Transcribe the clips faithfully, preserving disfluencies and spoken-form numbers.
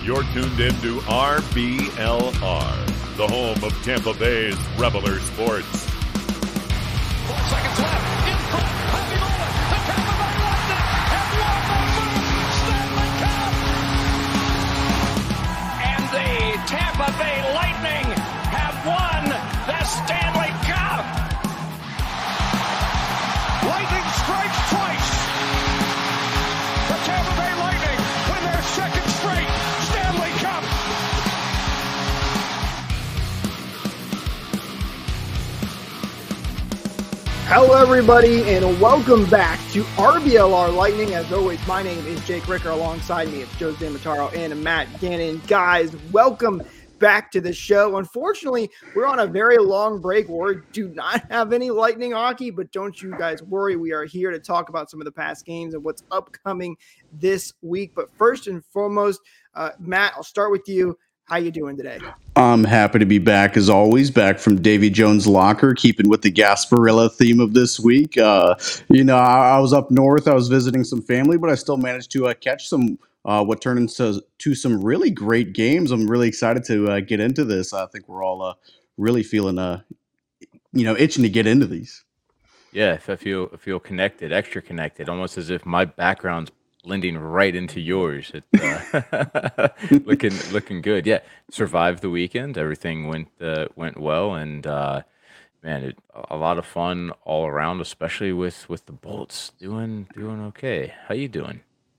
You're tuned into R B L R, the home of Tampa Bay's Reveler Sports. Four seconds left. In front. Happy moment. The Tampa Bay Lightning have won the first Stanley Cup. And the Tampa Bay Lightning have won the Stanley Cup. Lightning strikes twice. The Tampa Bay Lightning win their second straight Stanley Cup. Hello, everybody, and welcome back to R B L R Lightning. As always, my name is Jake Ricker. Alongside me, it's Joe Zamataro and Matt Gannon. Guys, welcome back to the show. Unfortunately, we're on a very long break where we do not have any Lightning hockey, but don't you guys worry. We are here to talk about some of the past games and what's upcoming this week. But first and foremost, uh, Matt, I'll start with you. How you doing today? I'm happy to be back as always, back from Davy Jones' locker, keeping with the Gasparilla theme of this week. Uh, you know, I, I was up north, I was visiting some family, but I still managed to uh, catch some uh, what turned into to some really great games. I'm really excited to uh, get into this. I think we're all uh, really feeling, uh, you know, itching to get into these. Yeah, if I feel I feel connected, extra connected, almost as if my background's blending right into yours. It, uh, looking looking good. Yeah, survived the weekend. Everything went uh, went well, and uh, man, it, a lot of fun all around, especially with, with the Bolts doing doing okay. How you doing?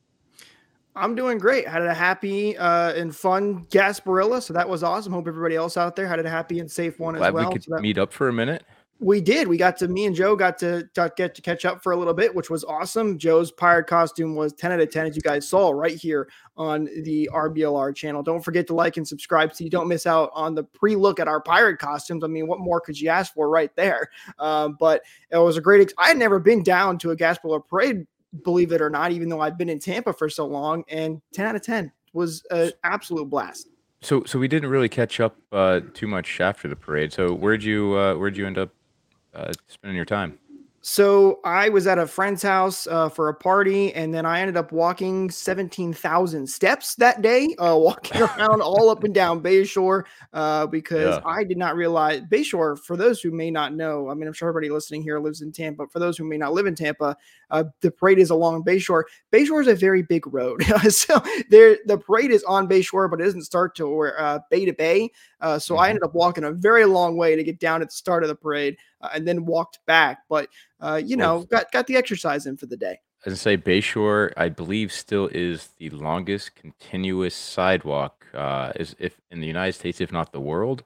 I'm doing great. Had a happy uh, and fun Gasparilla, so that was awesome. Hope everybody else out there had a happy and safe one Glad as well. we could So that- meet up for a minute. We did. We got to, me and Joe got to, to get to catch up for a little bit, which was awesome. Joe's pirate costume was ten out of ten, as you guys saw right here on the R B L R channel. Don't forget to like and subscribe so you don't miss out on the pre-look at our pirate costumes. I mean, what more could you ask for right there? Um, but it was a great, ex- I had never been down to a Gasparilla parade, believe it or not, even though I've been in Tampa for so long, and ten out of ten was an absolute blast. So so we didn't really catch up uh, too much after the parade. So where'd you uh, where'd you end up uh, spending your time? So I was at a friend's house uh, for a party, and then I ended up walking seventeen thousand steps that day, uh, walking around all up and down Bayshore uh, because Yeah. I did not realize Bayshore, for those who may not know, I mean, I'm sure everybody listening here lives in Tampa. For those who may not live in Tampa, uh, the parade is along Bayshore. Bayshore is a very big road. so there, the parade is on Bayshore, but it doesn't start till where uh, Bay to Bay. Uh, so I ended up walking a very long way to get down at the start of the parade uh, and then walked back. But Uh, you know, Well, got got the exercise in for the day. As I say, Bayshore, I believe, still is the longest continuous sidewalk, uh, is if in the United States, if not the world.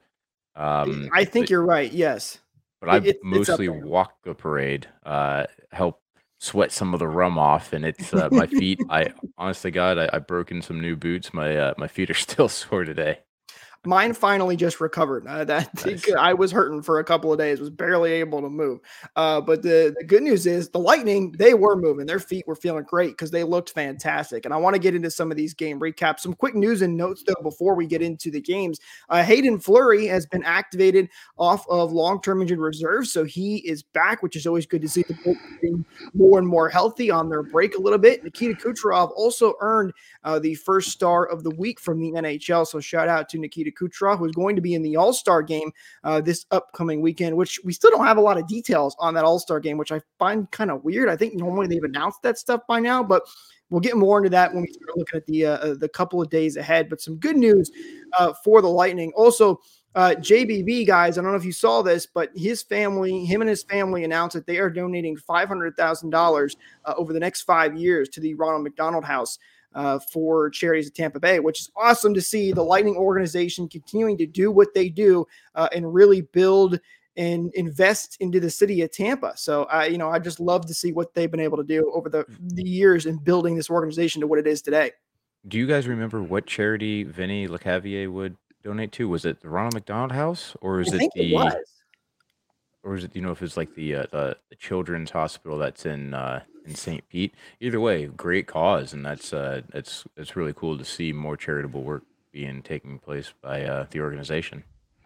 Um, I think but, you're right. Yes, but I it- it's- it's up mostly there. walk the parade, uh, help sweat some of the rum off, and it's uh, my feet. I honestly, God, I, I've broken some new boots. My uh, my feet are still sore today. Mine finally just recovered. Uh, that Nice. I was hurting for a couple of days, was barely able to move. Uh, but the, the good news is the Lightning, they were moving. Their feet were feeling great because they looked fantastic. And I want to get into some of these game recaps. Some quick news and notes, though, before we get into the games. Uh, Hayden Fleury has been activated off of long-term injured reserve, so he is back, which is always good to see the Bolts being more and more healthy on their break a little bit. Nikita Kucherov also earned uh, the first star of the week from the N H L, so shout out to Nikita Kucherov, who's going to be in the All-Star game uh, this upcoming weekend, which we still don't have a lot of details on that All-Star game, which I find kind of weird. I think normally they've announced that stuff by now, but we'll get more into that when we start looking at the uh, the couple of days ahead. But some good news uh, for the Lightning. Also, uh, J B B, guys, I don't know if you saw this, but his family, him and his family announced that they are donating five hundred thousand dollars uh, over the next five years to the Ronald McDonald House uh, for charities of Tampa Bay, which is awesome to see the Lightning organization continuing to do what they do uh, and really build and invest into the city of Tampa. So I, you know, I just love to see what they've been able to do over the, the years in building this organization to what it is today. Do you guys remember what charity Vinny LeCavier would donate to? Was it the Ronald McDonald House, or is I it think the, it was. or is it, you know, if it's like the uh, the, the Children's Hospital that's in uh, in Saint Pete? Either way, great cause, and that's uh, it's it's really cool to see more charitable work being taking place by uh, the organization.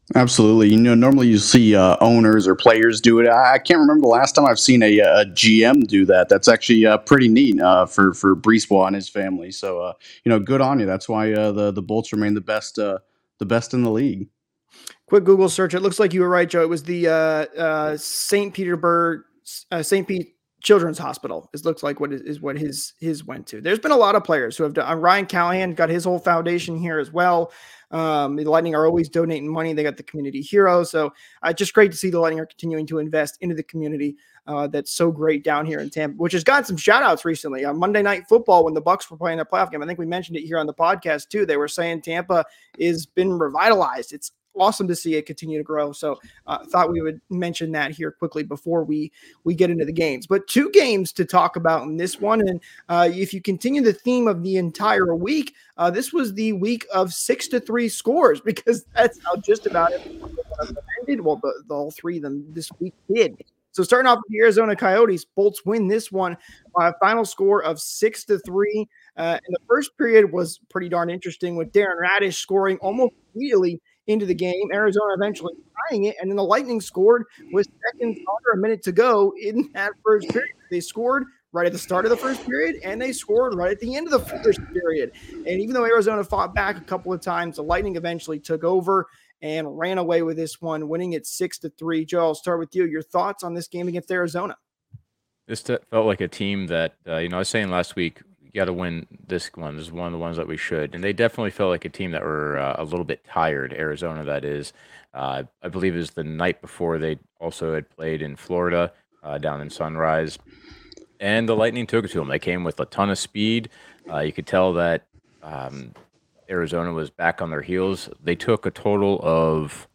Absolutely. You know, normally you see uh, owners or players do it. I, I can't remember the last time I've seen a, a G M do that. That's actually uh, pretty neat uh, for for Breesbaugh and his family. So, uh, you know, good on you. That's why uh, the the Bolts remain the best uh, the best in the league. Quick Google search. It looks like you were right, Joe. It was the uh, uh, Saint Petersburg, uh, Saint Pete Children's Hospital. It looks like what is, is what his his went to. There's been a lot of players who have done. Uh, Ryan Callahan got his whole foundation here as well. Um, the Lightning are always donating money. They got the community hero. So uh, just great to see the Lightning are continuing to invest into the community. Uh, that's so great down here in Tampa, which has gotten some shout outs recently on Monday Night Football when the Bucks were playing their playoff game. I think we mentioned it here on the podcast too. They were saying Tampa is been revitalized. It's awesome to see it continue to grow. So I uh, thought we would mention that here quickly before we, we get into the games, but two games to talk about in this one. And uh, if you continue the theme of the entire week, uh, this was the week of six to three scores, because that's how just about it ended. Well, the, the all three of them this week did. So starting off with the Arizona Coyotes, Bolts win this one by a final score of six to three. Uh, and the first period was pretty darn interesting with Darren Radish scoring almost immediately into the game. Arizona eventually tying it, and then the Lightning scored with seconds under a minute to go in that first period. They scored right at the start of the first period, and they scored right at the end of the first period. And even though Arizona fought back a couple of times, the Lightning eventually took over and ran away with this one, winning it six to three. Joe, I'll start with you. Your thoughts on this game against Arizona? This t- felt like a team that, uh, you know, I was saying last week, you got to win this one. This is one of the ones that we should. And they definitely felt like a team that were uh, a little bit tired. Arizona, that is. Uh, I believe it was the night before they also had played in Florida uh, down in Sunrise. And the Lightning took it to them. They came with a ton of speed. Uh, you could tell that um, Arizona was back on their heels. They took a total of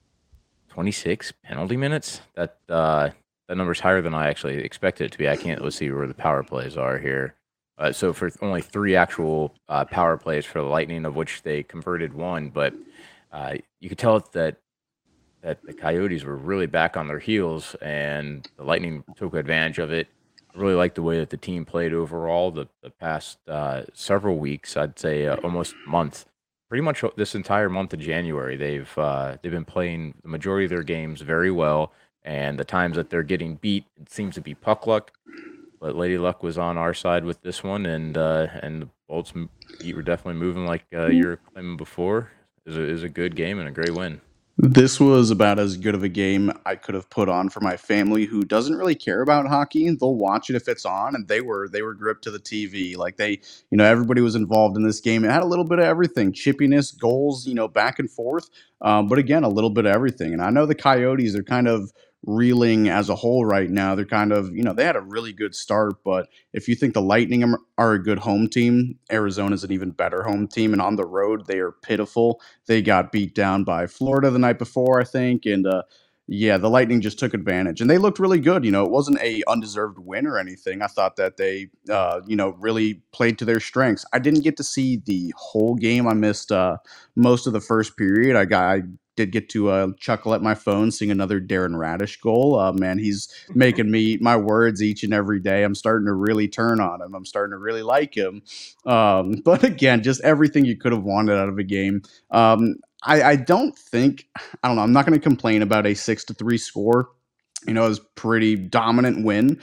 twenty-six penalty minutes. That uh, that number's higher than I actually expected it to be. I can't. Let's see where the power plays are here. Uh, so for only three actual uh, power plays for the Lightning, of which they converted one, but uh, you could tell that that the Coyotes were really back on their heels, and the Lightning took advantage of it. I really like the way that the team played overall the, the past uh, several weeks. I'd say uh, almost a month. Pretty much this entire month of January, they've uh, they've been playing the majority of their games very well, and the times that they're getting beat, it seems to be puck luck. But Lady Luck was on our side with this one, and uh, and the Bolts were definitely moving like uh, you were claiming before. It was, a, it was a good game and a great win. This was about as good of a game I could have put on for my family, who doesn't really care about hockey. They'll watch it if it's on, and they were they were gripped to the T V. Like they, you know, everybody was involved in this game. It had a little bit of everything: chippiness, goals, you know, back and forth. Um, but again, a little bit of everything. And I know the Coyotes are kind of reeling as a whole right now. They're kind of, you know, they had a really good start, but if you think the Lightning are a good home team, Arizona's an even better home team, and on the road they are pitiful. They got beat down by Florida the night before, I think, and uh yeah, the Lightning just took advantage, and they looked really good. You know, it wasn't a undeserved win or anything. I thought that they, uh, you know, really played to their strengths. I didn't get to see the whole game. I missed uh, most of the first period. I got, I did get to uh, chuckle at my phone, seeing another Darren Radish goal. Uh, man, he's making me eat my words each and every day. I'm starting to really turn on him. I'm starting to really like him. Um, but again, just everything you could have wanted out of a game. Um, I, I don't think, I don't know, I'm not going to complain about a six to three score. You know, it was a pretty dominant win,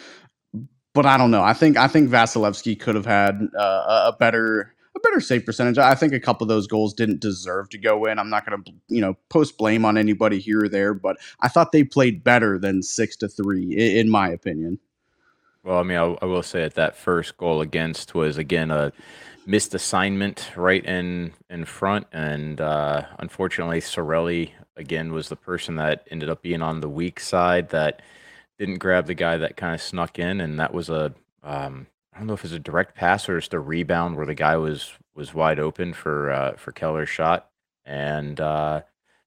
but I don't know. I think I think Vasilevsky could have had uh, a better a better save percentage. I think a couple of those goals didn't deserve to go in. I'm not going to, you know, post blame on anybody here or there, but I thought they played better than six to three, in, in my opinion. Well, I mean, I, I will say that that first goal against was, again, a missed assignment right in in front, and uh, unfortunately, Cirelli, again, was the person that ended up being on the weak side that didn't grab the guy that kind of snuck in, and that was a, um, I don't know if it was a direct pass or just a rebound where the guy was was wide open for uh, for Keller's shot, and uh,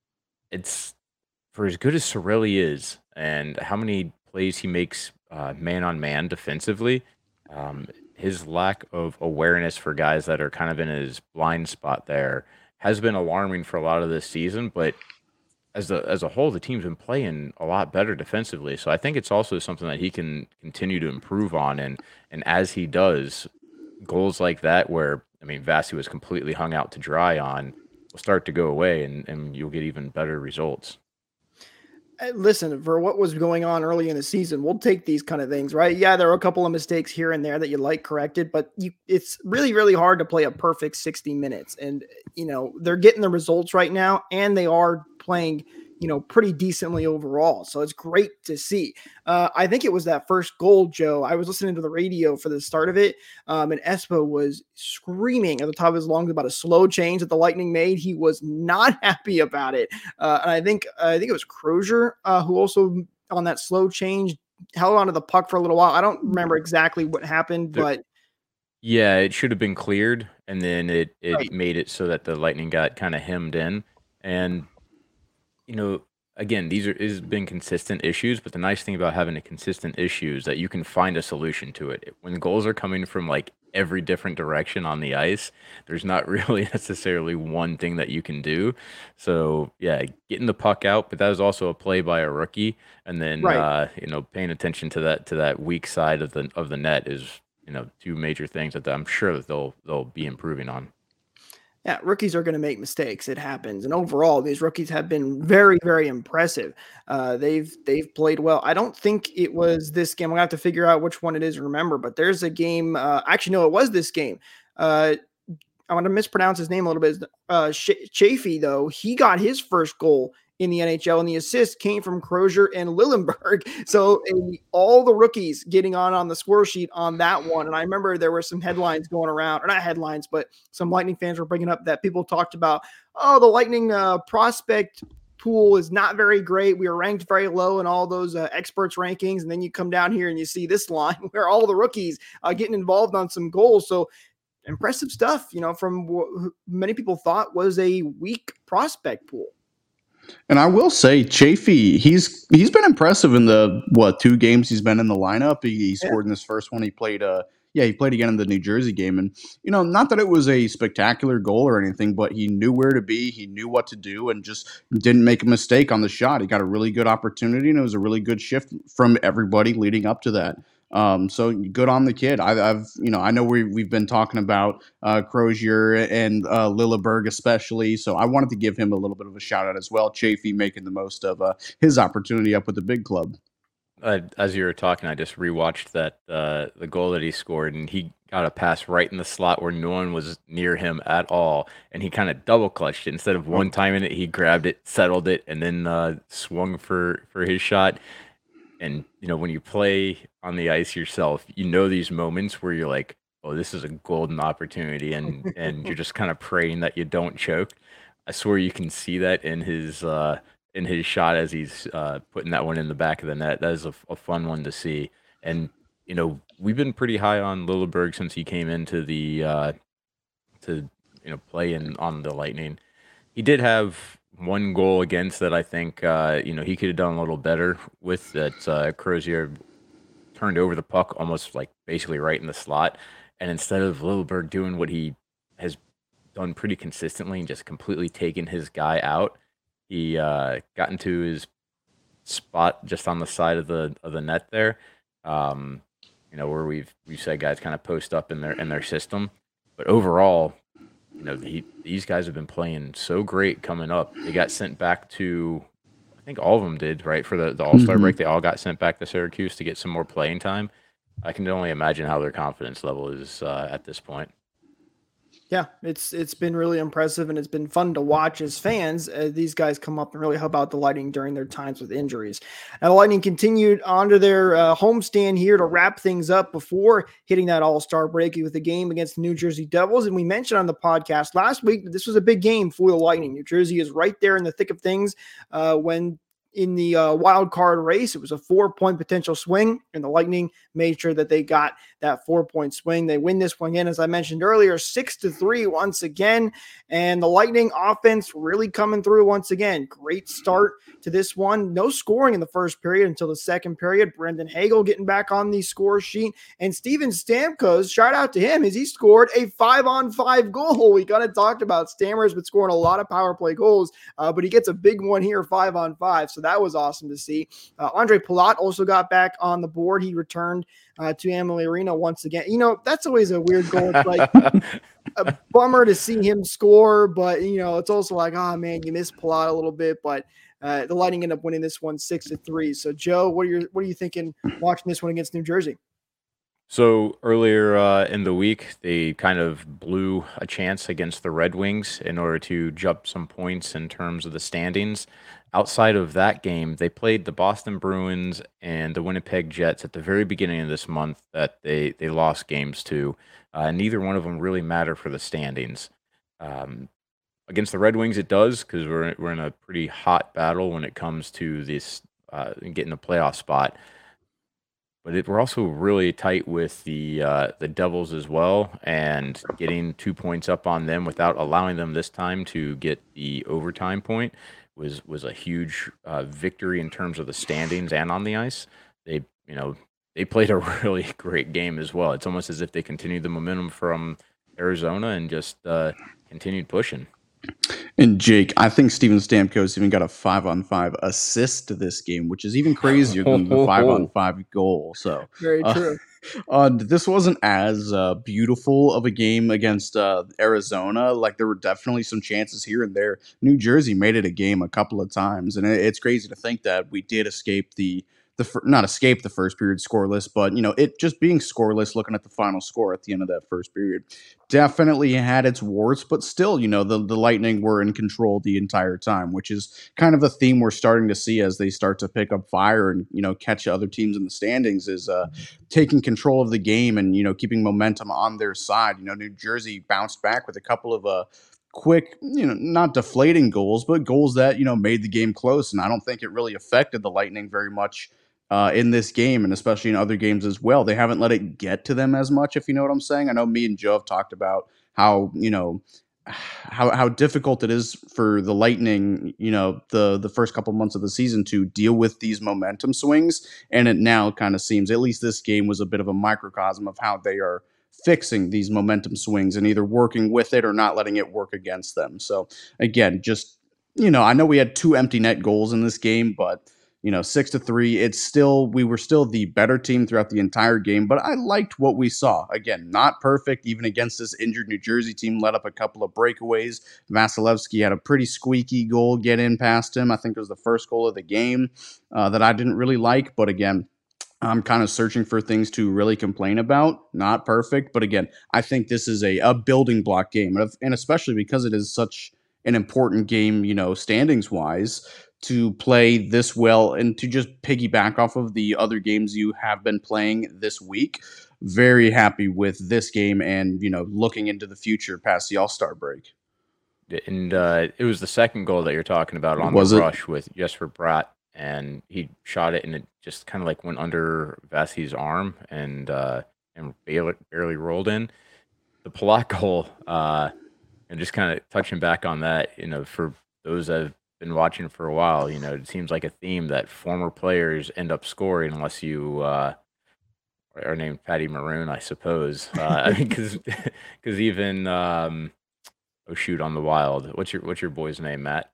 it's, for as good as Cirelli is, and how many plays he makes uh, man-on-man defensively, um, his lack of awareness for guys that are kind of in his blind spot there has been alarming for a lot of this season. But as a, as a whole, the team's been playing a lot better defensively. So I think it's also something that he can continue to improve on. And, and as he does, goals like that where, I mean, Vasi was completely hung out to dry on, will start to go away, and, and you'll get even better results. Listen, for what was going on early in the season, we'll take these kind of things, right? Yeah, there are a couple of mistakes here and there that you like corrected, but you, it's really, really hard to play a perfect sixty minutes. And, you know, they're getting the results right now, and they are playing, you know, pretty decently overall. So it's great to see. Uh, I think it was that first goal, Joe. I was listening to the radio for the start of it, um, and Espo was screaming at the top of his lungs about a slow change that the Lightning made. He was not happy about it. Uh, and I think I think it was Crozier uh, who also on that slow change held onto the puck for a little while. I don't remember exactly what happened, but yeah, it should have been cleared, and then it it Right. made it so that the Lightning got kind of hemmed in. And you know, again, these are has been consistent issues, but the nice thing about having a consistent issue is that you can find a solution to it. When goals are coming from like every different direction on the ice, there's not really necessarily one thing that you can do. So yeah, getting the puck out, but that was also a play by a rookie, and then Right. uh, you know, paying attention to that to that weak side of the of the net is, you know, two major things that I'm sure that they'll they'll be improving on. Yeah, rookies are going to make mistakes. It happens, and overall, these rookies have been very, very impressive. Uh, they've they've played well. I don't think it was this game. I'm gonna have to figure out which one it is. Remember, but there's a game. Uh, actually, no, it was this game. Uh, I'm going to mispronounce his name a little bit. Uh, Ch- Chafee, though, he got his first goal in the N H L, and the assist came from Crozier and Lillenberg. So a, all the rookies getting on on the score sheet on that one. And I remember there were some headlines going around, or not headlines, but some Lightning fans were bringing up that people talked about, oh, the Lightning uh, prospect pool is not very great. We were ranked very low in all those uh, experts rankings. And then you come down here and you see this line where all the rookies uh, getting involved on some goals. So impressive stuff, you know, from what many people thought was a weak prospect pool. And I will say, Chafee, he's he's been impressive in the what two games he's been in the lineup. He, he scored yeah. in this first one. He played, uh, yeah, he played again in the New Jersey game, and you know, not that it was a spectacular goal or anything, but he knew where to be, he knew what to do, and just didn't make a mistake on the shot. He got a really good opportunity, and it was a really good shift from everybody leading up to that. Um, so good on the kid. I, I've, you know, I know we we've been talking about uh, Crozier and uh, Lilleberg especially. So I wanted to give him a little bit of a shout out as well. Chafee making the most of uh, his opportunity up with the big club. Uh, as you were talking, I just rewatched that uh, the goal that he scored, and he got a pass right in the slot where no one was near him at all, and he kind of double clutched it. Instead of one timing it, he grabbed it, settled it, and then uh, swung for for his shot. And, you know, when you play on the ice yourself, you know these moments where you're like, oh, this is a golden opportunity, and and you're just kind of praying that you don't choke. I swear you can see that in his uh, in his shot as he's uh, putting that one in the back of the net. That is a, a fun one to see. And, you know, we've been pretty high on Lilleberg since he came into the uh, to, you know, play in on the Lightning. He did have one goal against that I think uh, you know he could have done a little better with. That uh, Crozier turned over the puck almost like basically right in the slot, and instead of Lilleberg doing what he has done pretty consistently and just completely taking his guy out, he uh, got into his spot just on the side of the of the net there. Um, you know where we've we've said guys kind of post up in their in their system, but overall, you know, he, these guys have been playing so great coming up. They got sent back to, I think all of them did, right? For the, the All-Star Mm-hmm. break, they all got sent back to Syracuse to get some more playing time. I can only imagine how their confidence level is uh, at this point. Yeah, it's it's been really impressive, and it's been fun to watch as fans. Uh, these guys come up and really help out the Lightning during their times with injuries. Now, the Lightning continued onto their uh, homestand here to wrap things up before hitting that All-Star break with the game against the New Jersey Devils. And we mentioned on the podcast last week that this was a big game for the Lightning. New Jersey is right there in the thick of things uh, when in the uh, wild card race. It was a four-point potential swing, and the Lightning made sure that they got that four-point swing. They win this one again, as I mentioned earlier, six to three once again, and the Lightning offense really coming through once again. Great start to this one. No scoring in the first period until the second period. Brendan Hagel getting back on the score sheet, and Steven Stamkos, shout out to him, as he scored a five-on-five goal. We kind of talked about Stammer's been scoring a lot of power play goals, uh, but he gets a big one here, five-on-five, so that was awesome to see. Uh, Andre Palat also got back on the board. He returned uh, to Amalie Arena once again. You know, that's always a weird goal. It's like a bummer to see him score, but you know, it's also like, oh man, you missed Palat a little bit, but uh, the Lightning end up winning this one six to three. So Joe, what are you what are you thinking watching this one against New Jersey? So earlier uh, in the week, they kind of blew a chance against the Red Wings in order to jump some points in terms of the standings. Outside of that game, they played the Boston Bruins and the Winnipeg Jets at the very beginning of this month that they, they lost games to. Uh, neither one of them really matter for the standings. Um, against the Red Wings, it does because we're, we're in a pretty hot battle when it comes to this uh, getting a playoff spot. But it, we're also really tight with the uh, the Devils as well, and getting two points up on them without allowing them this time to get the overtime point was was a huge uh, victory in terms of the standings and on the ice. They you know they played a really great game as well. It's almost as if they continued the momentum from Arizona and just uh, continued pushing. And Jake, I think Steven Stamkos even got a five on five assist to this game, which is even crazier than the five on five goal. So very true. Uh, uh, this wasn't as uh, beautiful of a game against uh, Arizona. Like there were definitely some chances here and there. New Jersey made it a game a couple of times, and it, it's crazy to think that we did escape the the fir- not escape the first period scoreless, but you know it just being scoreless. Looking at the final score at the end of that first period, definitely had its warts, but still, you know the the Lightning were in control the entire time, which is kind of a theme we're starting to see as they start to pick up fire and you know catch other teams in the standings. Is uh, taking control of the game and you know keeping momentum on their side. You know New Jersey bounced back with a couple of uh. quick, you know, not deflating goals, but goals that, you know, made the game close. And I don't think it really affected the Lightning very much uh, in this game, and especially in other games as well. They haven't let it get to them as much, if you know what I'm saying. I know me and Joe have talked about how, you know, how how difficult it is for the Lightning, you know, the the first couple months of the season to deal with these momentum swings. And it now kind of seems, at least this game was a bit of a microcosm of how they are fixing these momentum swings and either working with it or not letting it work against them. So again, just, you know, I know we had two empty net goals in this game, but you know, six to three, it's still, we were still the better team throughout the entire game, but I liked what we saw. Again, not perfect, even against this injured New Jersey team, let up a couple of breakaways. Vasilevsky had a pretty squeaky goal get in past him. I think it was the first goal of the game uh, that I didn't really like, but again, I'm kind of searching for things to really complain about. Not perfect, but again, I think this is a, a building block game, and especially because it is such an important game, you know, standings wise, to play this well and to just piggyback off of the other games you have been playing this week. Very happy with this game and, you know, looking into the future past the All-Star break. And uh, it was the second goal that you're talking about on was the it? rush with Jesper Bratt, and he shot it and it just kind of like went under Vasi's arm and uh, and barely, barely rolled in. The Palat goal, uh, and just kind of touching back on that, you know, for those that have been watching for a while, you know, it seems like a theme that former players end up scoring unless you uh, are named Patty Maroon, I suppose. Uh, I mean, because because even um, oh shoot, on the Wild, what's your what's your boy's name, Matt?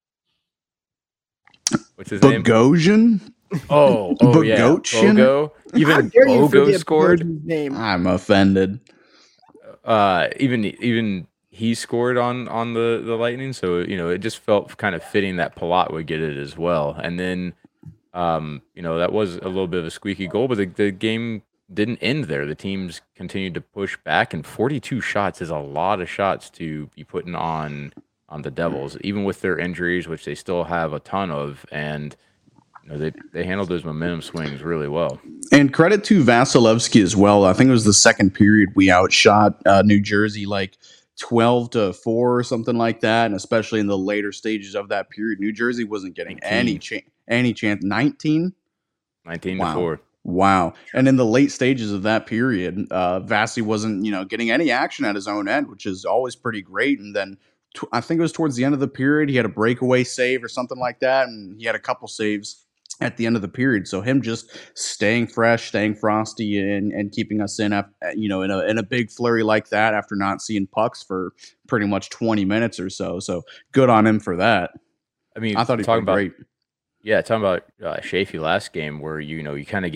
What's his name? Bogosian? Oh, oh yeah, Bogosian? Bogo. How Even dare you Bogo forget scored. Bogosian's name? I'm offended. Uh, even even he scored on on the the Lightning, so you know it just felt kind of fitting that Palat would get it as well. And then, um, you know that was a little bit of a squeaky goal, but the, the game didn't end there. The teams continued to push back, and forty-two shots is a lot of shots to be putting on on the Devils, even with their injuries, which they still have a ton of, and you know, they they handled those momentum swings really well. And credit to Vasilevsky as well. I think it was the second period we outshot uh, New Jersey like twelve to four or something like that. And especially in the later stages of that period, New Jersey wasn't getting nineteen any chance. Any chance? nineteen? nineteen Wow. to four. Wow. And in the late stages of that period, uh, Vasi wasn't, you know, getting any action at his own end, which is always pretty great. And then t- I think it was towards the end of the period, he had a breakaway save or something like that. And he had a couple saves at the end of the period. So him just staying fresh, staying frosty, and, and keeping us in, a, you know, in a in a big flurry like that after not seeing pucks for pretty much twenty minutes or so. So good on him for that. I mean, I thought he talking played about great. yeah, talking about uh, Shafee last game, where you know you kind of get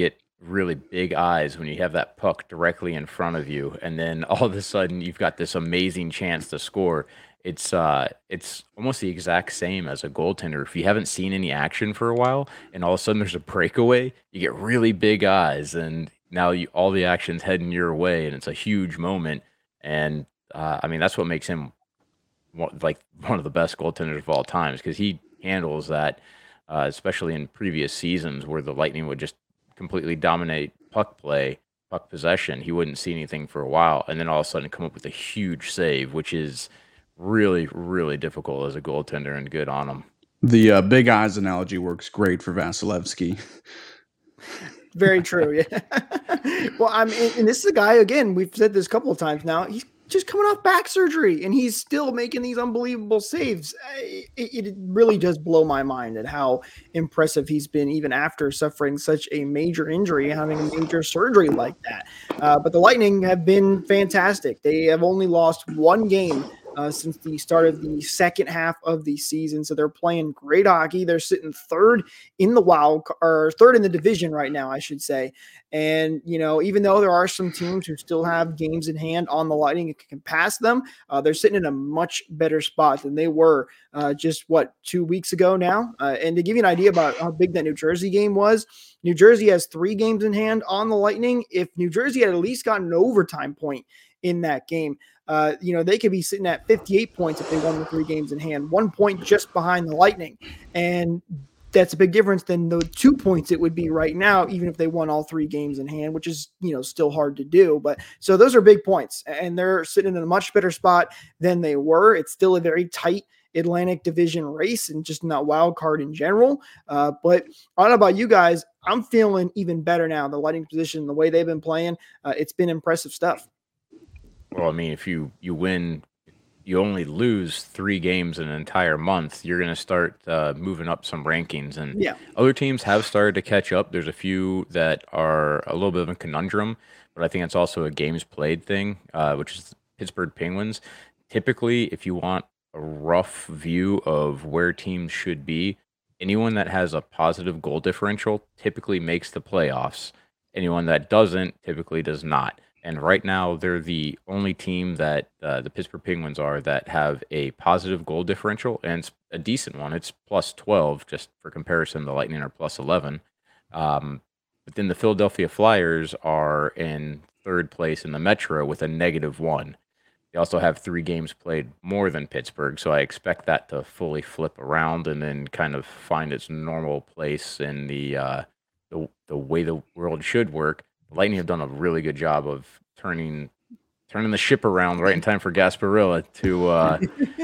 really big eyes when you have that puck directly in front of you, and then all of a sudden you've got this amazing chance to score. It's uh, it's almost the exact same as a goaltender. If you haven't seen any action for a while, and all of a sudden there's a breakaway, you get really big eyes, and now you, all the action's heading your way, and it's a huge moment. And uh, I mean, that's what makes him one, like one of the best goaltenders of all times, because he handles that, uh, especially in previous seasons where the Lightning would just completely dominate puck play, puck possession. He wouldn't see anything for a while, and then all of a sudden come up with a huge save, which is really, really difficult as a goaltender, and good on him. The uh, big eyes analogy works great for Vasilevsky. Very true. Yeah. Well, I mean, and this is a guy, again, we've said this a couple of times now. He's just coming off back surgery, and he's still making these unbelievable saves. It, it really does blow my mind at how impressive he's been, even after suffering such a major injury, having a major surgery like that. Uh, but the Lightning have been fantastic. They have only lost one game Uh, since the start of the second half of the season. So they're playing great hockey. They're sitting third in the wild, or third in the division right now, I should say. And, you know, even though there are some teams who still have games in hand on the Lightning and can pass them, uh, they're sitting in a much better spot than they were uh, just, what, two weeks ago now. Uh, and to give you an idea about how big that New Jersey game was, New Jersey has three games in hand on the Lightning. If New Jersey had at least gotten an overtime point in that game, Uh, you know, they could be sitting at fifty-eight points if they won the three games in hand, one point just behind the Lightning. And that's a big difference than the two points it would be right now, even if they won all three games in hand, which is, you know, still hard to do. But so those are big points, and they're sitting in a much better spot than they were. It's still a very tight Atlantic Division race and just not wild card in general. Uh, but I don't know about you guys. I'm feeling even better now. The Lightning position, the way they've been playing, uh, it's been impressive stuff. Well, I mean, if you, you win, you only lose three games in an entire month, you're going to start uh, moving up some rankings. And yeah. Other teams have started to catch up. There's a few that are a little bit of a conundrum, but I think it's also a games played thing, uh, which is Pittsburgh Penguins. Typically, if you want a rough view of where teams should be, anyone that has a positive goal differential typically makes the playoffs. Anyone that doesn't typically does not. And right now, they're the only team that uh, the Pittsburgh Penguins are that have a positive goal differential, and it's a decent one. It's plus twelve, just for comparison. The Lightning are plus eleven. Um, but then the Philadelphia Flyers are in third place in the Metro with a negative one. They also have three games played more than Pittsburgh, so I expect that to fully flip around and then kind of find its normal place in the uh, the, the way the world should work. Lightning have done a really good job of turning turning the ship around right in time for Gasparilla to uh,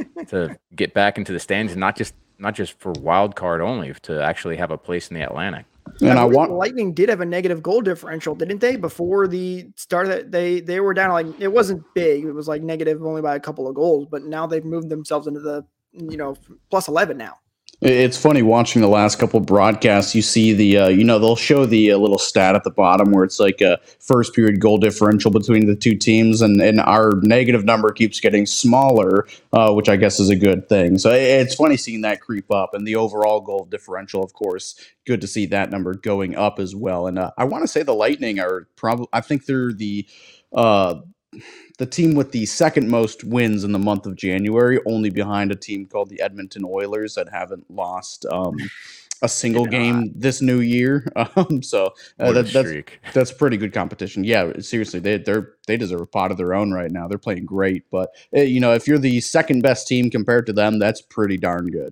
to get back into the stands, and not just not just for wild card only, to actually have a place in the Atlantic. And I, I want the Lightning did have a negative goal differential, didn't they? Before the start of that, they they were down, like, it wasn't big. It was like negative only by a couple of goals, but now they've moved themselves into the, you know, plus eleven now. It's funny watching the last couple of broadcasts. You see the, uh, you know, they'll show the uh, little stat at the bottom where it's like a first period goal differential between the two teams, and, and our negative number keeps getting smaller, uh, which I guess is a good thing. So it's funny seeing that creep up, and the overall goal differential, of course, good to see that number going up as well. And uh, I want to say the Lightning are probably, I think they're the, uh, the team with the second most wins in the month of January, only behind a team called the Edmonton Oilers that haven't lost um, a single game this new year. Um, so uh, that, that's that's pretty good competition. Yeah, seriously, they they're they deserve a pot of their own right now. They're playing great, but uh, you know, if you're the second best team compared to them, that's pretty darn good.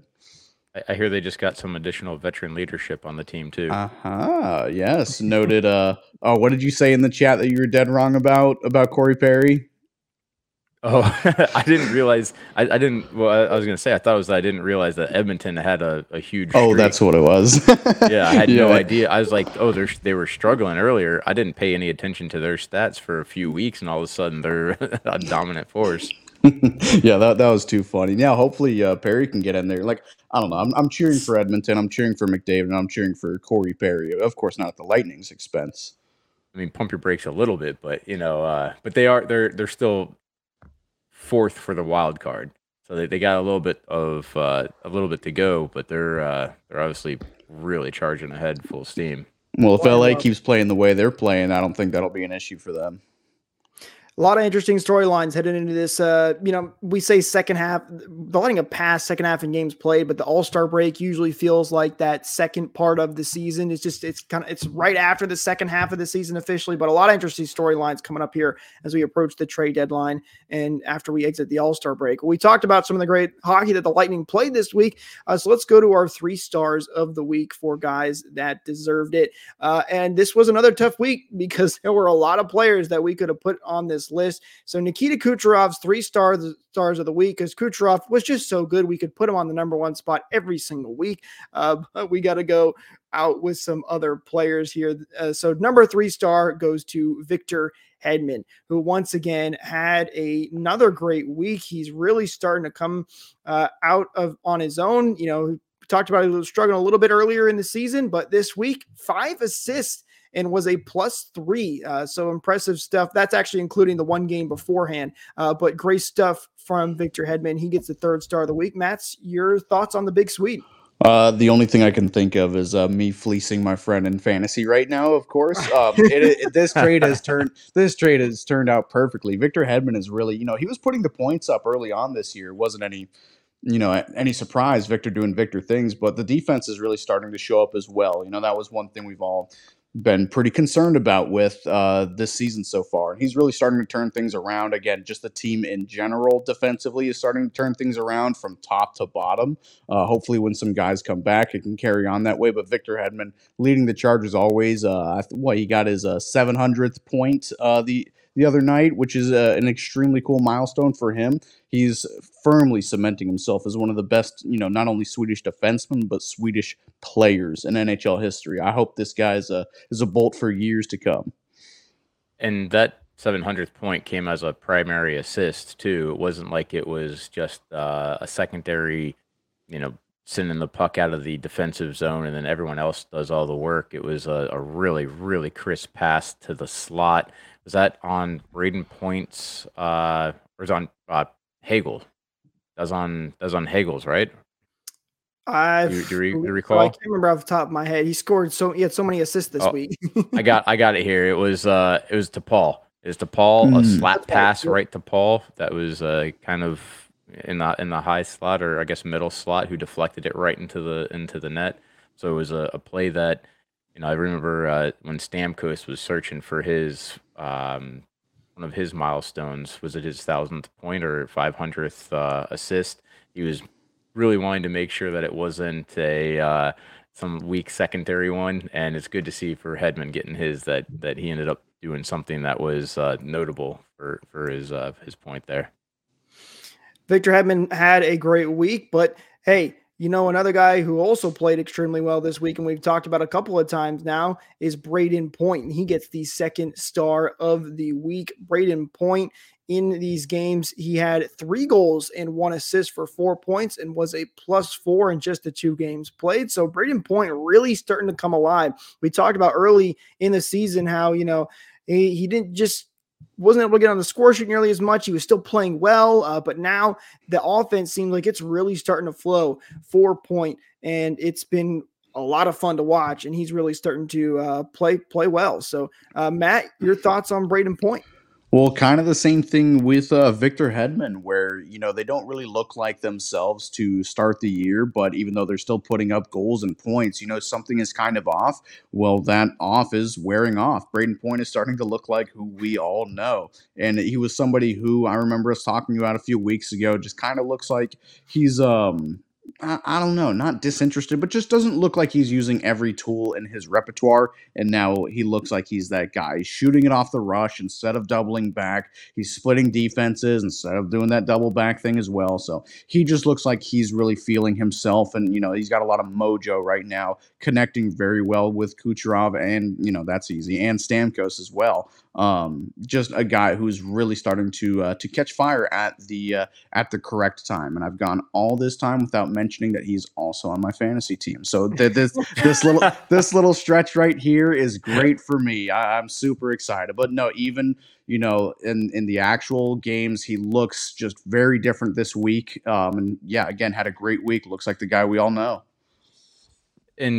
I hear they just got some additional veteran leadership on the team too. Uh huh. Yes, noted. Uh oh, what did you say in the chat that you were dead wrong about about Corey Perry? Oh, I didn't realize. I, I didn't. Well, I, I was going to say I thought it was that I didn't realize that Edmonton had a, a huge. Oh, streak. That's what it was. Yeah, I had yeah. no idea. I was like, oh, they they were struggling earlier. I didn't pay any attention to their stats for a few weeks, and all of a sudden they're a dominant force. Yeah, that that was too funny. Now, hopefully uh, Perry can get in there. Like, I don't know. I'm I'm cheering for Edmonton. I'm cheering for McDavid, and I'm cheering for Corey Perry. Of course, not at the Lightning's expense. I mean, pump your brakes a little bit, but you know, uh, but they are they're they're still fourth for the wild card, so they, they got a little bit of uh, a little bit to go, but they're uh, they're obviously really charging ahead full steam. Well, if Playing L A well. keeps playing the way they're playing, I don't think that'll be an issue for them. A lot of interesting storylines heading into this. Uh, you know, we say second half, the letting a pass second half in games played, but the All-Star break usually feels like that second part of the season. It's just, it's kind of, it's right after the second half of the season officially, but a lot of interesting storylines coming up here as we approach the trade deadline and after we exit the All-Star break. We talked about some of the great hockey that the Lightning played this week. Uh, so let's go to our three stars of the week for guys that deserved it. Uh, and this was another tough week because there were a lot of players that we could have put on this list. So Nikita Kucherov's three stars stars of the week, because Kucherov was just so good. We could put him on the number one spot every single week. Uh, but we got to go out with some other players here. Uh, so number three star goes to Victor Hedman, who once again had a, another great week. He's really starting to come uh, out of on his own. You know, we talked about he was struggling a little bit earlier in the season, but this week, five assists and was a plus three. Uh, so impressive stuff. That's actually including the one game beforehand, uh, but great stuff from Victor Hedman. He gets the third star of the week. Matt's, your thoughts on the big sweep? Uh, the only thing I can think of is uh, me fleecing my friend in fantasy right now. Of course, um, it, it, this trade has turned this trade has turned out perfectly. Victor Hedman is really, you know, he was putting the points up early on this year. It wasn't any, you know, any surprise. Victor doing Victor things, but the defense is really starting to show up as well. You know, that was one thing we've all been pretty concerned about with uh, this season so far. And he's really starting to turn things around. Again, just the team in general defensively is starting to turn things around from top to bottom. Uh, hopefully when some guys come back, it can carry on that way. But Victor Hedman leading the charge as always. Uh, what he got his uh, seven hundredth point uh, the the other night, which is uh, an extremely cool milestone for him. He's firmly cementing himself as one of the best, you know, not only Swedish defensemen, but Swedish players in N H L history. I hope this guy is a, is a bolt for years to come. And that seven hundredth point came as a primary assist, too. It wasn't like it was just uh, a secondary, you know, sending the puck out of the defensive zone and then everyone else does all the work. It was a, a really, really crisp pass to the slot. Was that on Braden Point's, uh, or is on uh, Hagel? That's on that's on Hagel's, right? I do, do, you, do you recall? I can't remember off the top of my head. He scored so he had so many assists this oh, week. I got I got it here. It was uh it was to Paul. It was to Paul, mm. a slap That's pass right, right to Paul. That was uh kind of in the in the high slot, or I guess middle slot, who deflected it right into the into the net. So it was a, a play that, you know, I remember uh, when Stamkos was searching for his um, one of his milestones. Was it his thousandth point or five hundredth uh, assist? He was really wanting to make sure that it wasn't a uh, some weak secondary one, and it's good to see for Hedman getting his that that he ended up doing something that was uh, notable for for his uh, his point there. Victor Hedman had a great week, but hey, you know, another guy who also played extremely well this week, and we've talked about a couple of times now, is Braden Point, and he gets the second star of the week. Braden Point, in these games, he had three goals and one assist for four points and was a plus four in just the two games played. So Braden Point really starting to come alive. We talked about early in the season how, you know, he, he didn't just wasn't able to get on the score sheet nearly as much. He was still playing well, uh, but now the offense seems like it's really starting to flow for Point, and it's been a lot of fun to watch, and he's really starting to uh, play play well. So, uh, Matt, your thoughts on Braden Point? Well, kind of the same thing with uh, Victor Hedman, where, you know, they don't really look like themselves to start the year, but even though they're still putting up goals and points, you know, something is kind of off. Well, that off is wearing off. Braden Point is starting to look like who we all know. And he was somebody who I remember us talking about a few weeks ago, just kind of looks like he's, um, I, I don't know, not disinterested, but just doesn't look like he's using every tool in his repertoire. And now he looks like he's that guy. He's shooting it off the rush instead of doubling back. He's splitting defenses instead of doing that double back thing as well. So he just looks like he's really feeling himself. And, you know, he's got a lot of mojo right now, connecting very well with Kucherov, and, you know, that's easy, and Stamkos as well. Um, just a guy who's really starting to uh, to catch fire at the uh, at the correct time. And I've gone all this time without mentioning that he's also on my fantasy team. So th- this this little this little stretch right here is great for me. I- I'm super excited. But no, even, you know, in in the actual games, he looks just very different this week. Um, and yeah, again, had a great week. Looks like the guy we all know. And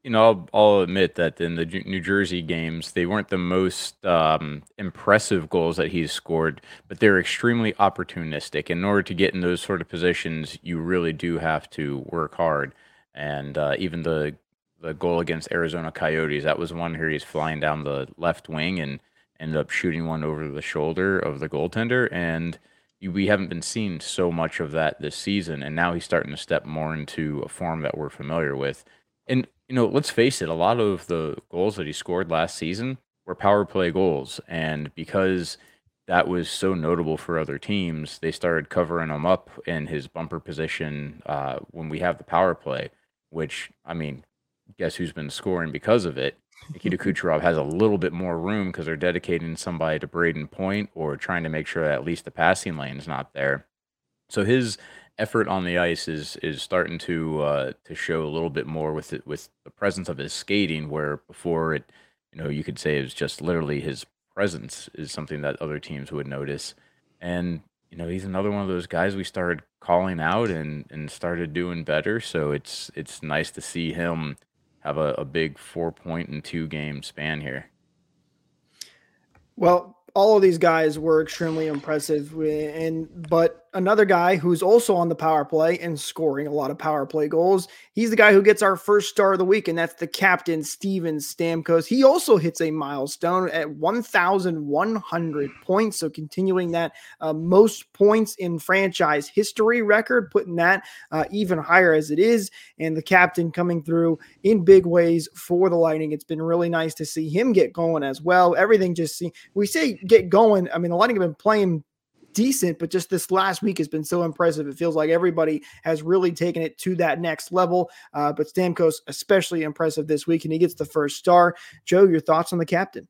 you know, I'll, I'll admit that in the New Jersey games, they weren't the most um, impressive goals that he's scored, but they're extremely opportunistic. In order to get in those sort of positions, you really do have to work hard. And uh, even the the goal against Arizona Coyotes, that was one where he's flying down the left wing and ended up shooting one over the shoulder of the goaltender. And you, we haven't been seeing so much of that this season. And now he's starting to step more into a form that we're familiar with. And, you know, let's face it, a lot of the goals that he scored last season were power play goals. And because that was so notable for other teams, they started covering him up in his bumper position uh, when we have the power play, which, I mean, guess who's been scoring because of it? Nikita Kucherov has a little bit more room because they're dedicating somebody to Braden Point or trying to make sure that at least the passing lane is not there. So his effort on the ice is is starting to uh, to show a little bit more with it, with the presence of his skating, where before it, you know, you could say it was just literally his presence is something that other teams would notice. And you know, he's another one of those guys we started calling out and and started doing better. So it's it's nice to see him have a, a big four point and two game span here. Well, all of these guys were extremely impressive, and but another guy who's also on the power play and scoring a lot of power play goals, he's the guy who gets our first star of the week, and that's the captain, Steven Stamkos. He also hits a milestone at one thousand one hundred points, so continuing that uh, most points in franchise history record, putting that uh, even higher as it is, and the captain coming through in big ways for the Lightning. It's been really nice to see him get going as well. Everything just see, we say get going. I mean, the Lightning have been playing decent, but just this last week has been so impressive. It feels like everybody has really taken it to that next level. Uh, but Stamkos especially impressive this week, and he gets the first star. Joe, your thoughts on the captain?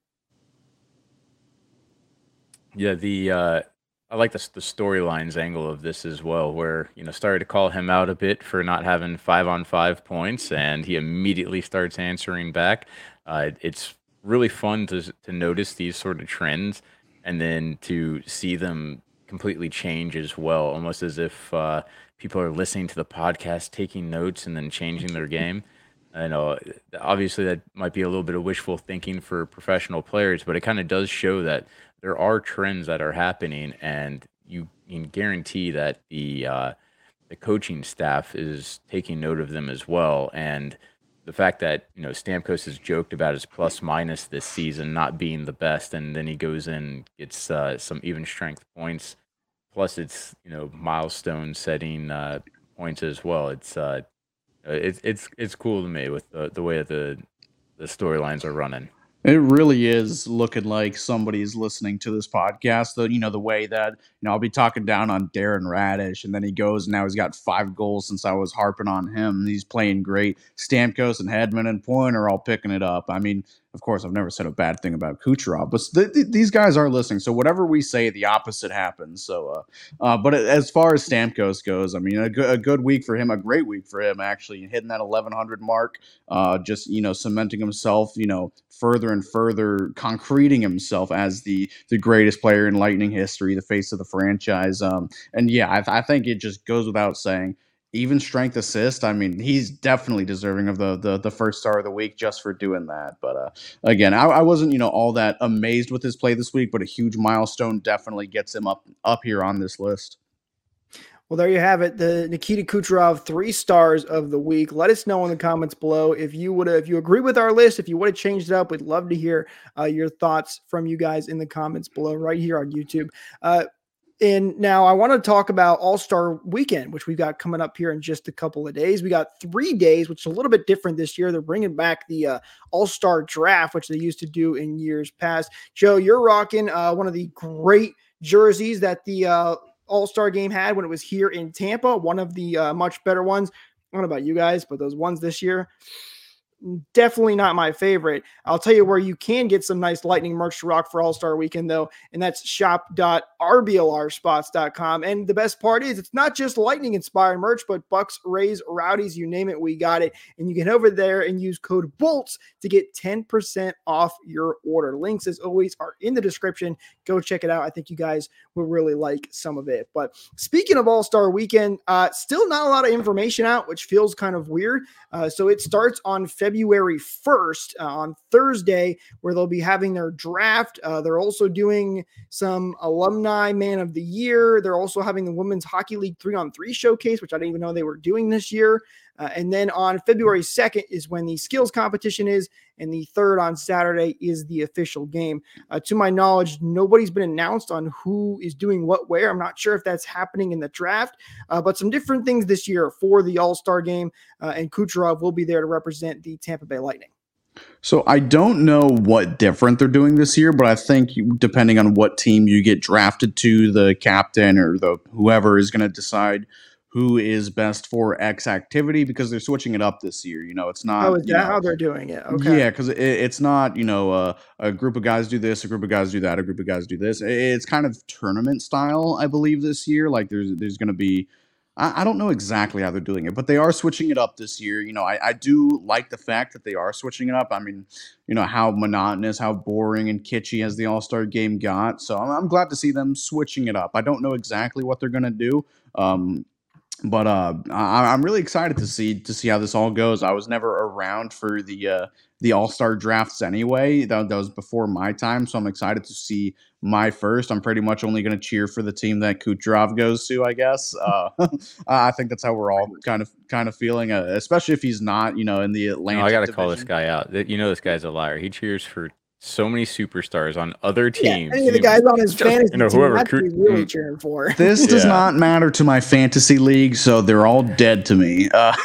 Yeah, the uh, I like the the storylines angle of this as well, where you know started to call him out a bit for not having five on five points, and he immediately starts answering back. Uh, it's really fun to to notice these sort of trends, and then to see them completely change as well, almost as if uh, people are listening to the podcast, taking notes, and then changing their game. I know, obviously, that might be a little bit of wishful thinking for professional players, but it kind of does show that there are trends that are happening, and you can guarantee that the uh, the coaching staff is taking note of them as well. And the fact that, you know, Stamkos has joked about his plus minus this season not being the best, and then he goes in, gets uh, some even strength points. Plus, it's, you know, milestone setting uh, points as well. It's uh, it's it's it's cool to me with the, the way that the the storylines are running. It really is looking like somebody's listening to this podcast. The you know the way that you know I'll be talking down on Darren Radish, and then he goes and now he's got five goals since I was harping on him. He's playing great. Stamkos and Hedman and Point are all picking it up. I mean, of course, I've never said a bad thing about Kucherov, but th- th- these guys are listening. So whatever we say, the opposite happens. So, uh, uh, but as far as Stamkos goes, I mean, a, go- a good week for him, a great week for him, actually, hitting that eleven hundred mark, uh, just, you know, cementing himself, you know, further and further concreting himself as the the greatest player in Lightning history, the face of the franchise. Um, and yeah, I, I think it just goes without saying. Even strength assist, I mean, he's definitely deserving of the the, the first star of the week just for doing that. But uh, again, I, I wasn't, you know, all that amazed with his play this week, but a huge milestone definitely gets him up up here on this list. Well, there you have it. The Nikita Kucherov three stars of the week. Let us know in the comments below if you would if you agree with our list, if you would have changed it up. We'd love to hear uh, your thoughts from you guys in the comments below right here on YouTube. Uh, And now I want to talk about All-Star Weekend, which we've got coming up here in just a couple of days. We got three days, which is a little bit different this year. They're bringing back the uh, All-Star Draft, which they used to do in years past. Joe, you're rocking uh, one of the great jerseys that the uh, All-Star Game had when it was here in Tampa, one of the uh, much better ones. I don't know about you guys, but those ones this year, definitely not my favorite. I'll tell you where you can get some nice Lightning merch to rock for All-Star Weekend, though, and that's shop dot r b l r spots dot com. And the best part is it's not just Lightning-inspired merch, but Bucks, Rays, Rowdies, you name it, we got it. And you can head over there and use code BOLTS to get ten percent off your order. Links, as always, are in the description. Go check it out. I think you guys will really like some of it. But speaking of All-Star Weekend, uh, still not a lot of information out, which feels kind of weird. Uh, so it starts on February February first uh, on Thursday, where they'll be having their draft. Uh, they're also doing some alumni man of the year. They're also having the Women's Hockey League three on three showcase, which I didn't even know they were doing this year. Uh, and then on February second is when the skills competition is, and the third on Saturday is the official game. Uh, to my knowledge, nobody's been announced on who is doing what where. I'm not sure if that's happening in the draft, uh, but some different things this year for the All-Star game, uh, and Kucherov will be there to represent the Tampa Bay Lightning. So I don't know what different they're doing this year, but I think you, depending on what team you get drafted to, the captain or the whoever is going to decide who is best for X activity, because they're switching it up this year. You know, it's not. Oh, is that know, how they're doing it? Okay. Yeah, because it, it's not, you know, uh, a group of guys do this, a group of guys do that, a group of guys do this. It's kind of tournament style, I believe, this year. Like there's there's going to be, I, I don't know exactly how they're doing it, but they are switching it up this year. You know, I, I do like the fact that they are switching it up. I mean, you know, how monotonous, how boring and kitschy has the All-Star game got. So I'm, I'm glad to see them switching it up. I don't know exactly what they're going to do. Um, But uh, I, I'm really excited to see to see how this all goes. I was never around for the uh, the All Star drafts anyway. That, that was before my time, so I'm excited to see my first. I'm pretty much only going to cheer for the team that Kucherov goes to, I guess. Uh, I think that's how we're all kind of kind of feeling, uh, especially if he's not, you know, in the Atlantic. No, I got to division. call this guy out. You know, this guy's a liar. He cheers for so many superstars on other teams. Yeah, any of the guys on his Just, fantasy you know, team, whoever that's what cru- he's really mm. cheering for. This does Yeah. not matter to my fantasy league, so they're all dead to me. Uh,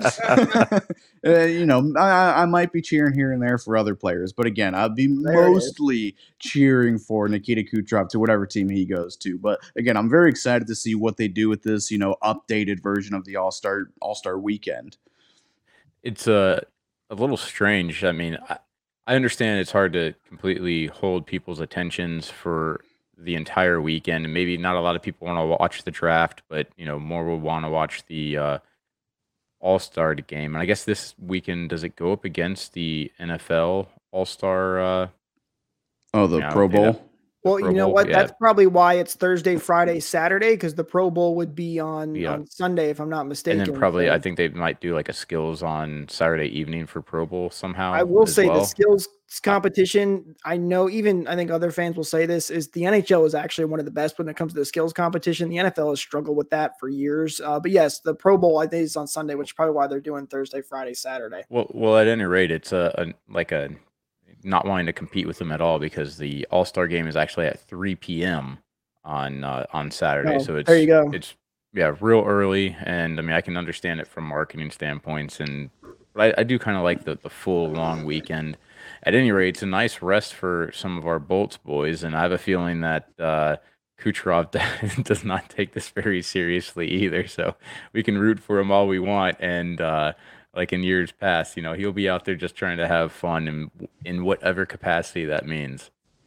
uh, you know, I, I might be cheering here and there for other players, but again, I'd be There it is. mostly cheering for Nikita Kucherov to whatever team he goes to. But again, I'm very excited to see what they do with this, you know, updated version of the All Star All Star Weekend. It's a a little strange. I mean, I, I understand it's hard to completely hold people's attentions for the entire weekend, and maybe not a lot of people want to watch the draft, but you know, more will want to watch the uh, All-Star game. And I guess this weekend, does it go up against the N F L All-Star? Uh, Oh, the Yeah, Pro yeah. Bowl. Well, Pro you know Bowl, what? yeah. That's probably why it's Thursday, Friday, Saturday, because the Pro Bowl would be on, Yeah. on Sunday, if I'm not mistaken. and then probably, So I think they might do like a skills on Saturday evening for Pro Bowl somehow. I will as say well. the skills competition, I know even I think other fans will say this, is the N H L is actually one of the best when it comes to the skills competition. The N F L has struggled with that for years. Uh, but yes, the Pro Bowl I think is on Sunday, which is probably why they're doing Thursday, Friday, Saturday. Well, well, at any rate, it's a, a like a not wanting to compete with them at all, because the All Star game is actually at three p.m. on uh, on Saturday. Oh, so it's there you go. It's yeah, real early, and I mean I can understand it from marketing standpoints, and but I, I do kind of like the the full long weekend. At any rate, it's a nice rest for some of our Bolts boys, and I have a feeling that uh, Kucherov does not take this very seriously either. So we can root for him all we want, and uh, like in years past, you know, he'll be out there just trying to have fun in in whatever capacity that means.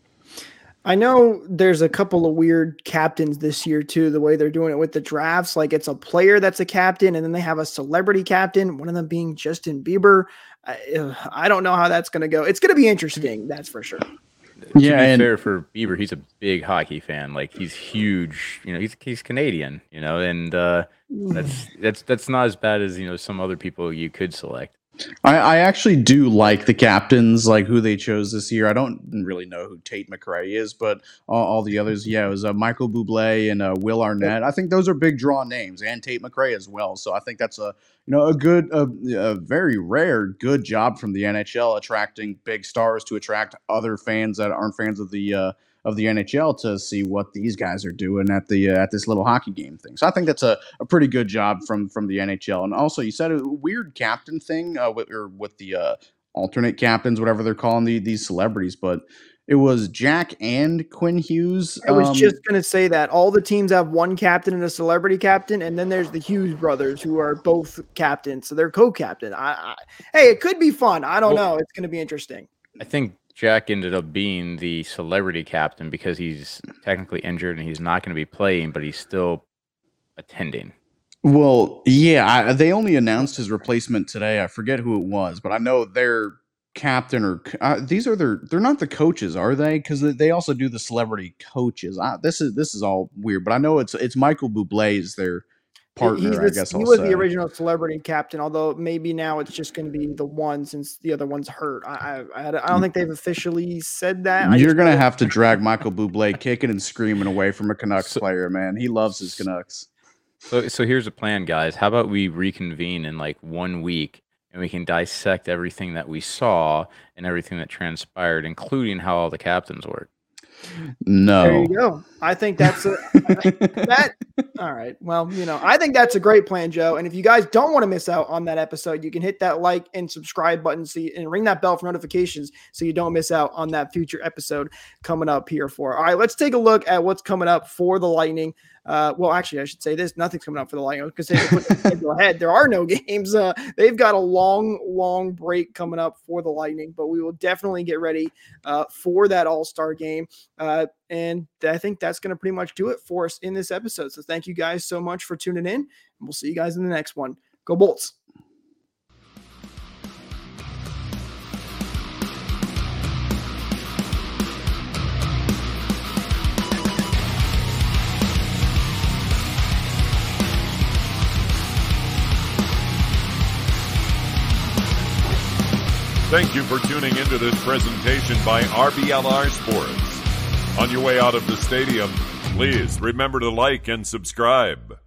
I know there's a couple of weird captains this year too, the way they're doing it with the drafts. Like it's a player that's a captain, and then they have a celebrity captain, one of them being Justin Bieber. I, I don't know how that's going to go. It's going to be interesting, that's for sure. To Yeah, be and- fair for Bieber, he's a big hockey fan. Like he's huge. You know, he's he's Canadian. You know, and uh, that's that's that's not as bad as you know some other people you could select. I, I actually do like the captains, like who they chose this year. I don't really know who Tate McRae is, but all, all the others, yeah, it was uh, Michael Bublé and uh, Will Arnett. I think those are big draw names, and Tate McRae as well. So I think that's a you know a good, a, a very rare good job from the N H L attracting big stars to attract other fans that aren't fans of the uh, of the N H L to see what these guys are doing at the uh, at this little hockey game thing. So I think that's a, a pretty good job from from the N H L. And also, you said a weird captain thing uh, with or with the uh, alternate captains, whatever they're calling the, these celebrities, but it was Jack and Quinn Hughes. I was um, just going to say that all the teams have one captain and a celebrity captain, and then there's the Hughes brothers who are both captains, so they're co-captain. I, I, hey, it could be fun. I don't Well- know. It's going to be interesting. I think Jack ended up being the celebrity captain because he's technically injured and he's not going to be playing, but he's still attending. Well, yeah, I, they only announced his replacement today. I forget who it was, but I know their captain or uh, these are their they're not the coaches, are they? Because they also do the celebrity coaches. I, this is this is all weird, but I know it's it's Michael Bublé is their partner, He's I the- guess he I'll was say. the original celebrity captain, although maybe now it's just going to be the one since the other one's hurt. I I, I don't think they've officially said that. I You're just gonna know- have to drag Michael Bublé kicking and screaming away from a Canucks So- player, man. He loves his Canucks. So, so here's a plan, guys. How about we reconvene in like one week and we can dissect everything that we saw and everything that transpired, including how all the captains work. There No. you go. I think that's a that. All right. Well, you know, I think that's a great plan, Joe. And if you guys don't want to miss out on that episode, you can hit that like and subscribe button, so you, and ring that bell for notifications, so you don't miss out on that future episode coming up here. For all right, let's take a look at what's coming up for the Lightning. Uh, well, actually, I should say this: nothing's coming up for the Lightning because they put the schedule ahead. There are no games. Uh, they've got a long, long break coming up for the Lightning, but we will definitely get ready uh, for that All-Star game. Uh, and I think that's going to pretty much do it for us in this episode. So thank you guys so much for tuning in, and we'll see you guys in the next one. Go Bolts. Thank you for tuning into this presentation by R B L R Sports. On your way out of the stadium, please remember to like and subscribe.